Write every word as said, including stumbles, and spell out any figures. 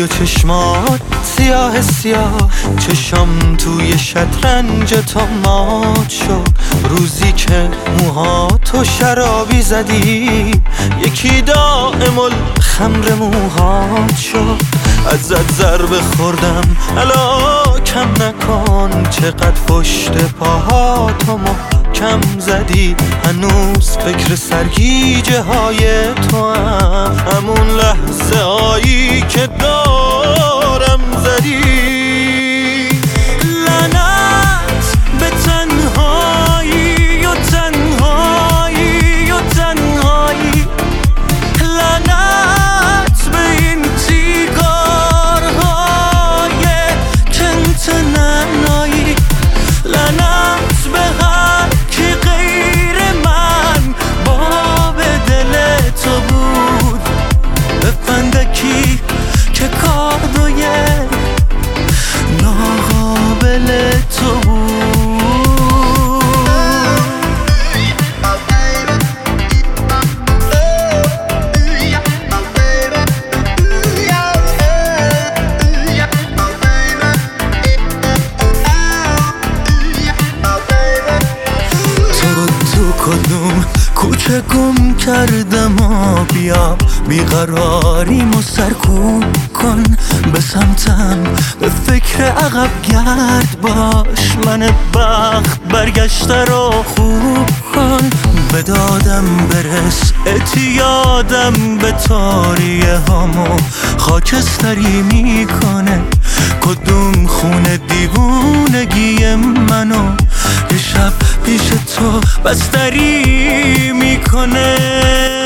چشمات سیاه سیاه، چشم توی شطرنج تو مات شد. روزی که موهاتو شرابی زدی، یکی دائم الخمر موهات شد. ازت ضربه خوردم الا کم نکن، چقدر پشت پاهاتو محکم زدی. هنوز فکر سرگیجه های تو هم، همون لحظه هایی که دارم زدی. لعنت به تنهایی و تنهایی و تنهایی، لعنت به این تیگارهای کنت ننایی، لعنت به هر کی غیر من باب دل تو بود، به فندکی که کادوی ناقابل تو بود. کدوم کوچه گم کردم و بیا بیقراریمو سرکوب کن. به سمتم به فکر عقب گرد باش، من بخت برگشته رو خوب کن. به دادم برس اعتیادم به تاریه هامو خاکستری میکنه. کدوم خونه دیوونگی منو یه شب پیش تو بستری میکنه.